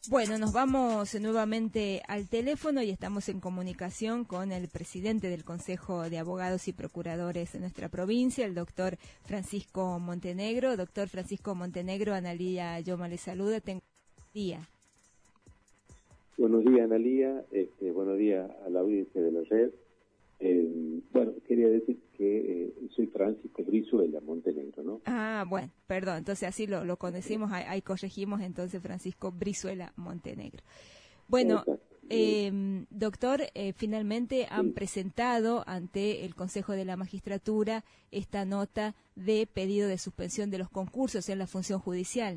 Bueno, nos vamos nuevamente al teléfono y estamos en comunicación con el presidente del Consejo de Abogados y Procuradores de nuestra provincia, el doctor Francisco Montenegro. Doctor Francisco Montenegro, Analía Yoma le saluda. Tengo día. Buenos días, Analía. Buenos días a la audiencia de la red. Quería decir que soy Francisco Brizuela Montenegro, ¿no? Ah, bueno, perdón, entonces así lo conocimos, ahí corregimos entonces Francisco Brizuela Montenegro. Bueno, doctor, finalmente han presentado ante el Consejo de la Magistratura esta nota de pedido de suspensión de los concursos en la función judicial.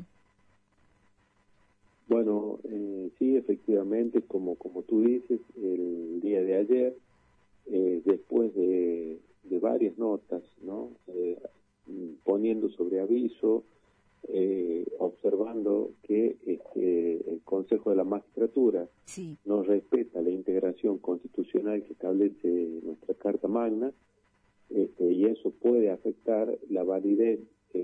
Bueno, sí, efectivamente, como tú dices, el día de ayer, después de varias notas, ¿no? Poniendo sobre aviso, observando que el Consejo de la Magistratura no respeta la integración constitucional que establece nuestra Carta Magna, y eso puede afectar la validez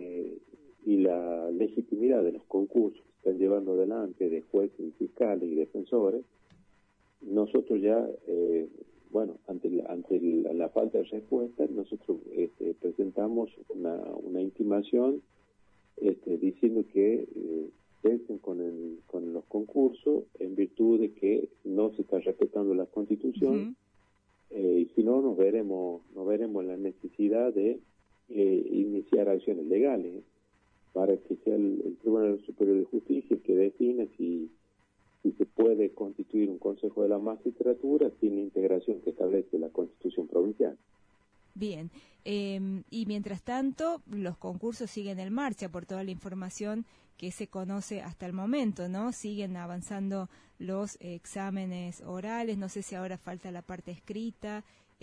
y la legitimidad de los concursos que están llevando adelante de jueces y fiscales y defensores. Nosotros ya, ante la falta de respuesta, nosotros presentamos una intimación diciendo que cesen con los concursos en virtud de que no se está respetando la Constitución. Y si no, nos veremos la necesidad de iniciar acciones legales para que sea el Tribunal Superior de Justicia el que defina si se puede constituir un Consejo de la Magistratura sin la integración que establece la Constitución provincial. Bien, y mientras tanto los concursos siguen en marcha por toda la información que se conoce hasta el momento, ¿no? Siguen avanzando los exámenes orales, no sé si ahora falta la parte escrita.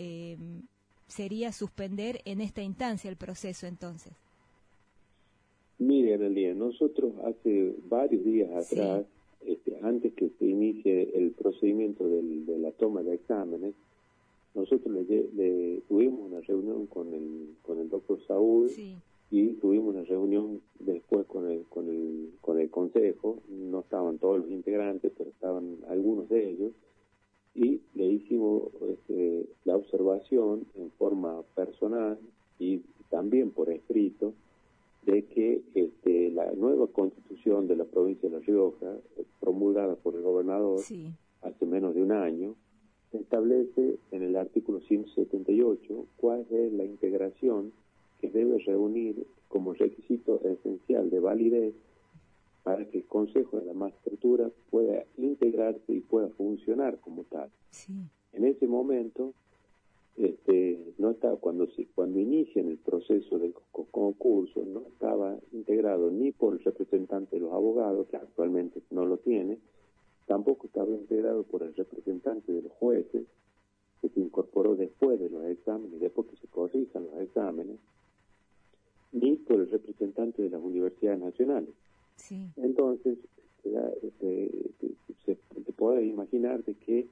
¿Sería suspender en esta instancia el proceso entonces? Mire, Analia, nosotros hace varios días atrás, antes que se inicie el procedimiento de la toma de exámenes, nosotros le tuvimos una reunión con el doctor Saúl y tuvimos una reunión después con el Consejo. No estaban todos los integrantes, pero estaban algunos de ellos, y le hicimos la observación en forma personal y también por escrito de que la nueva Constitución de la provincia de La Rioja, promulgada por el gobernador hace menos de un año, se establece en el artículo 178 cuál es la integración que debe reunir como requisito esencial de validez para que el Consejo de la Magistratura pueda integrarse y pueda funcionar como tal. En ese momento, no está, cuando inician el proceso del concurso, no estaba integrado ni por el representante de los abogados, que actualmente no lo tiene, tampoco estaba integrado por el representante de los jueces, que se incorporó después de los exámenes, después que se corrijan los exámenes, ni por el representante de las universidades nacionales. Entonces, se puede imaginar de que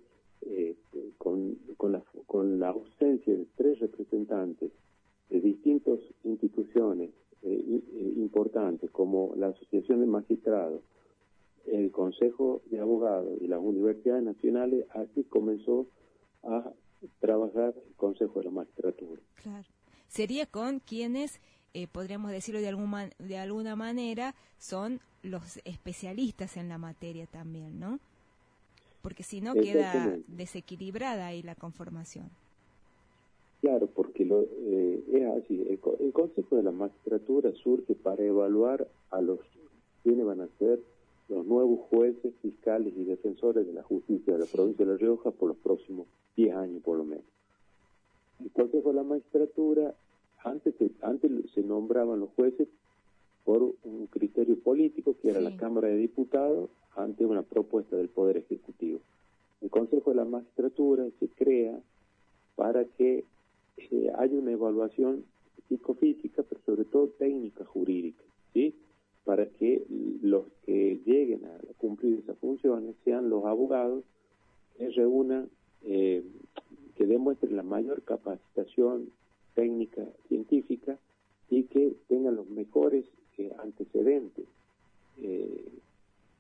con la ausencia de 3 representantes de distintas instituciones importantes, como la Asociación de Magistrados, el Consejo de Abogados y las universidades nacionales, así comenzó a trabajar el Consejo de la Magistratura. Claro. Sería con quienes, podríamos decirlo de alguna manera, son los especialistas en la materia también, ¿no? Porque si no queda desequilibrada ahí la conformación. Claro, porque es así. El Consejo de la Magistratura surge para evaluar a quienes van a ser los nuevos jueces, fiscales y defensores de la justicia de la provincia de La Rioja por los próximos 10 años por lo menos. El Consejo de la Magistratura, antes se nombraban los jueces por un criterio político, que era la Cámara de Diputados, ante una propuesta del Poder Ejecutivo. El Consejo de la Magistratura se crea para que haya una evaluación psicofísica, pero sobre todo técnica jurídica, ¿sí? Para que los que lleguen a cumplir esas funciones sean los abogados que reúnan, que demuestren la mayor capacitación técnica, científica, y que tengan los mejores antecedentes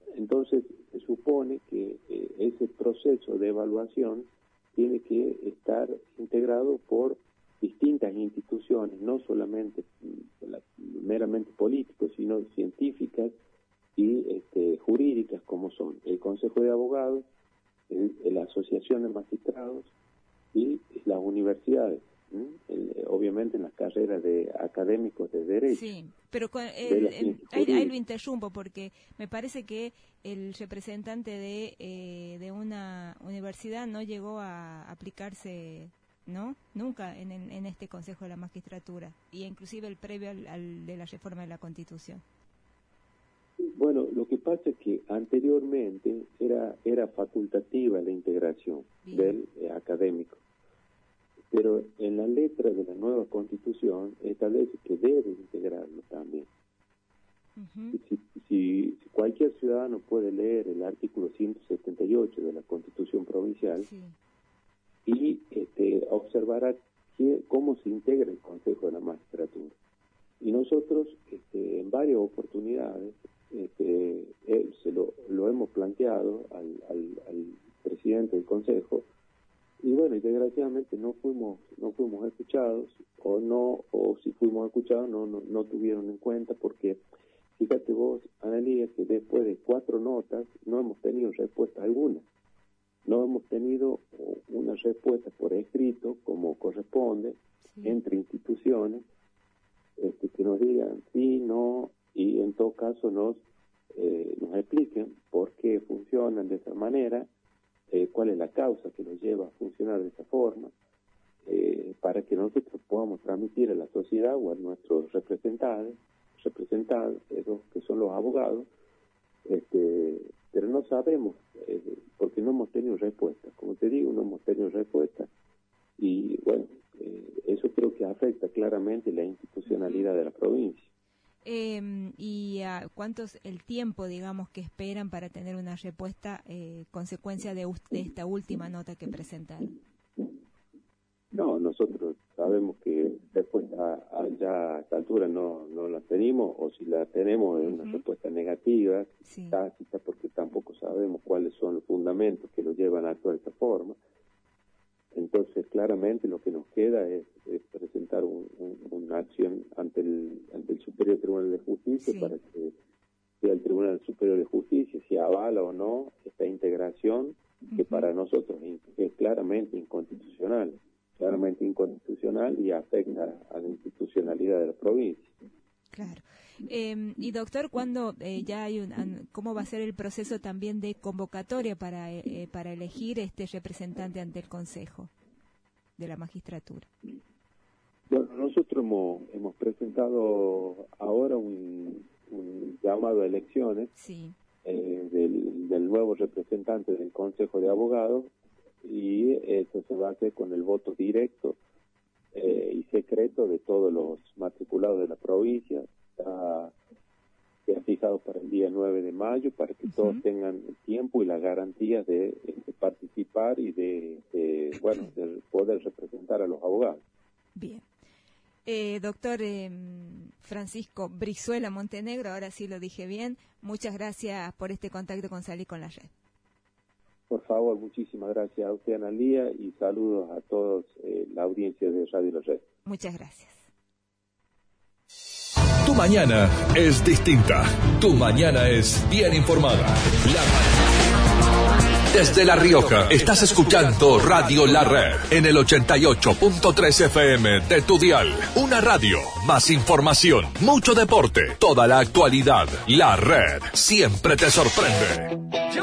Entonces se supone que ese proceso de evaluación tiene que estar integrado por distintas instituciones, no solamente meramente políticos, sino científicas y jurídicas, como son el Consejo de Abogados, la Asociación de Magistrados y las universidades, obviamente en las carreras de académicos de Derecho. Sí, pero ahí lo interrumpo porque me parece que el representante de una universidad no llegó a aplicarse, ¿no? Nunca en este Consejo de la Magistratura, y inclusive el previo al de la reforma de la Constitución. Bueno, lo que pasa es que anteriormente era facultativa la integración del académico, pero en la letra de la nueva Constitución establece que debe integrarlo también. Uh-huh. Si cualquier ciudadano puede leer el artículo 178 de la Constitución Provincial, sí, y observará cómo se integra el Consejo de la Magistratura. Y nosotros, en varias oportunidades, lo hemos planteado al presidente del Consejo, y bueno, y desgraciadamente no fuimos escuchados, o si fuimos escuchados no tuvieron en cuenta, porque fíjate vos, Analía, que después de 4 notas no hemos tenido respuesta alguna. No hemos tenido una respuesta por escrito, como corresponde, sí, entre instituciones, que nos digan sí, no, y en todo caso nos expliquen por qué funcionan de esa manera, cuál es la causa que los lleva a funcionar de esa forma, para que nosotros podamos transmitir a la sociedad o a nuestros representantes, que son los abogados, pero no sabemos, porque no hemos tenido respuesta. Como te digo, no hemos tenido respuesta, y bueno, eso creo que afecta claramente la institucionalidad de la provincia. ¿Y cuánto es el tiempo, digamos, que esperan para tener una respuesta consecuencia de esta última nota que presentaron? No, nosotros sabemos que después ya a esta altura no la tenemos, o si la tenemos es una respuesta negativa, sí, tácita, porque tampoco sabemos cuáles son los fundamentos que los llevan a actuar de esta forma. Entonces, claramente lo que nos queda es presentar una acción ante el Superior Tribunal de Justicia, sí, para que sea el Tribunal Superior de Justicia si avala o no esta integración, que para nosotros es claramente inconstitucional y afecta a la institucionalidad de la provincia. Claro. Y doctor, ¿cuándo ya hay cómo va a ser el proceso también de convocatoria para elegir este representante ante el Consejo de la Magistratura? Bueno, nosotros hemos presentado ahora un llamado a elecciones, sí, del nuevo representante del Consejo de Abogados, y eso se va a hacer con el voto directo y secreto de todos los matriculados de la provincia. Está fijado para el día 9 de mayo, para que todos tengan el tiempo y las garantías de participar y de poder representar a los abogados. Bien. Doctor Francisco Brizuela Montenegro, ahora sí lo dije bien, muchas gracias por este contacto con Salí con la Red. Por favor, muchísimas gracias a usted, Analía, y saludos a todos la audiencia de Radio La Red. Muchas gracias. Tu mañana es distinta. Tu mañana es bien informada. Desde La Rioja, estás escuchando Radio La Red en el 88.3 FM de tu dial. Una radio, más información, mucho deporte, toda la actualidad. La Red siempre te sorprende.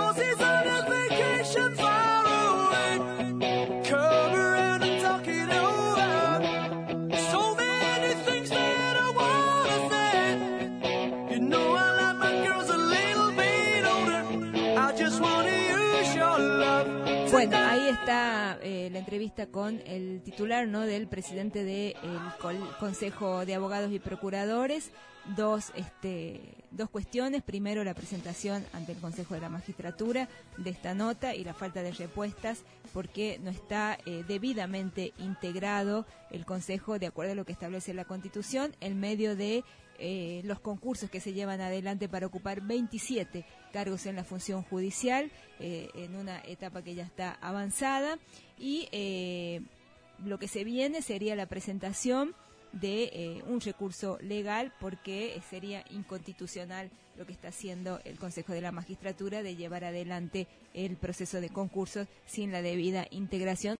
Bueno, ahí está la entrevista con el titular, ¿no?, del presidente del Consejo de Abogados y Procuradores. Dos cuestiones. Primero, la presentación ante el Consejo de la Magistratura de esta nota y la falta de respuestas, porque no está debidamente integrado el Consejo de acuerdo a lo que establece la Constitución, en medio de los concursos que se llevan adelante para ocupar 27 cargos en la función judicial, en una etapa que ya está avanzada, y lo que se viene sería la presentación de un recurso legal, porque sería inconstitucional lo que está haciendo el Consejo de la Magistratura de llevar adelante el proceso de concursos sin la debida integración